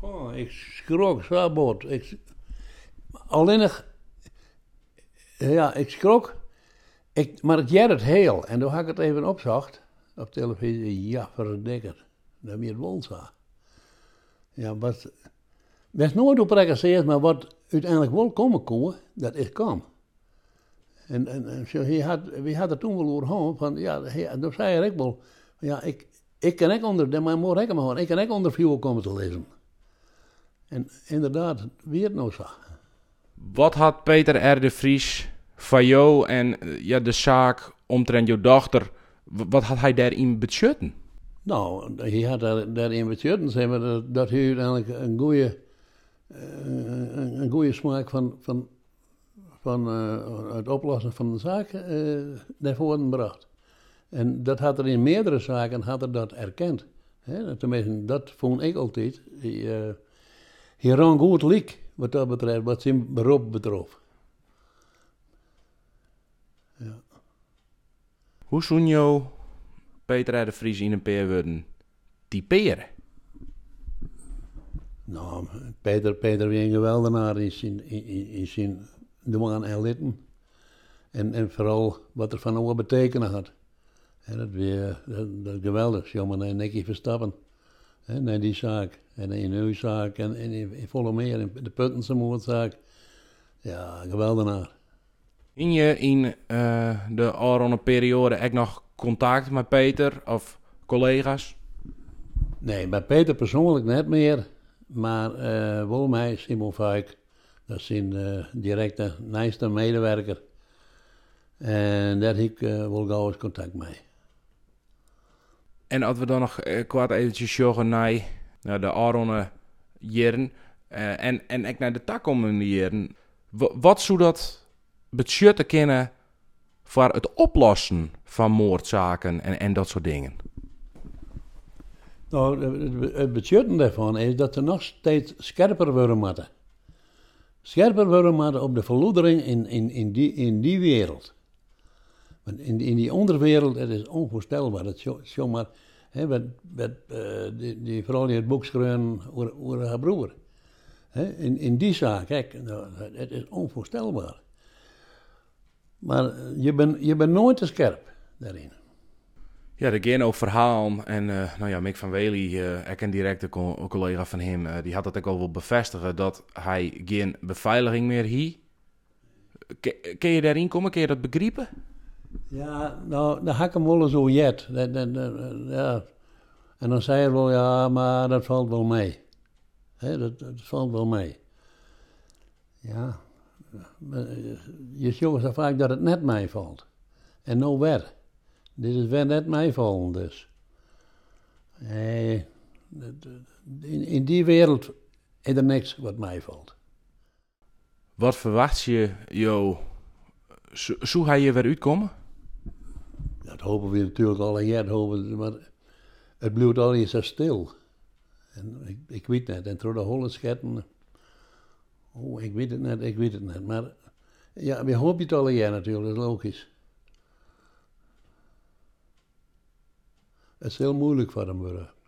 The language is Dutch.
Oh, ik schrok zo bot. Alleen nog, ja, ik schrok. Maar het jaar het heel. En toen had ik het even opzocht op televisie. Ja, verdikker. Dat weer het wel zo. Ja, wat... Best nooit op gezegd, maar wat uiteindelijk wel komen kon, dat is kom. En zo, wie had er toen wel over gehad, van ja, dat zei ik wel. Ja, ik kan ook onder, maar moet ik maar ik kan ook onder vuur komen te lezen. En inderdaad, wie het nou zo. Wat had Peter R. de Vries van jou en ja, de zaak omtrent jouw dochter, wat had hij daarin beschutten? Nou, hij had daarin beschutten, zeg maar, dat hij uiteindelijk een goede smaak van het oplossen van de zaak naar voren bracht. En dat had er in meerdere zaken dat erkend. Tenminste, dat vond ik altijd. Hij rang goed liek, wat dat betreft, wat zijn beroep betrof. Ja. Hoe zou jou Peter R. de Vries in een paar woorden typeren? Nou, Peter was een geweldenaar in zijn doen en litten. En vooral wat er van hem betekenen had. Dat geweldig, jongen, en Nicky Verstappen. Naar die zaak, en in uw zaak, en in volle meer, in de Puttense moordzaak. Ja, geweldenaar. In je in de alronde periode echt nog contact met Peter of collega's? Nee, bij Peter persoonlijk net meer, maar wel mij, Simon Fuik, dat is zijn directe, naaste medewerker. En daar heb ik wel gauw eens contact mee. En als we dan nog kwart eventjes joggen naar de alronde jaren en ik naar de takkomende jaren, wat zou dat budgetten kennen voor het oplossen van moordzaken en dat soort dingen? Nou, het budgetten daarvan is dat ze nog steeds scherper worden moeten. Scherper worden moeten op de verloedering in die wereld. Want in die onderwereld, het is onvoorstelbaar. Dat zomaar, die vrouw die het boek schreeuwen over haar broer. In die zaak, kijk, nou, het is onvoorstelbaar. Maar je bent nooit te scherp daarin. Ja, de Geno verhaal en nou ja, Mick van Wely, ik en directe collega van hem, die had dat ook al wel bevestigen dat hij geen beveiliging meer hie. Kun je daarin komen? Kun je dat begrijpen? Ja, nou, dan had ik hem wel zo jet. Ja. En dan zei hij wel, ja, maar dat valt wel mee. Dat valt wel mee. Ja, je ziet zo vaak dat het net meevalt. En nou weer. Dit is weer net meevallen dus. Nee, in die wereld is er niks wat meevalt. Wat verwacht je, Jo? Zou hij je weer uitkomen? Dat hopen we natuurlijk al een jaar, maar het blijft al zo stil. En ik weet het niet, en door de holle schetten, ik weet het niet. Maar ja, we hopen het al een jaar natuurlijk, dat is logisch. Het is heel moeilijk voor hem worden.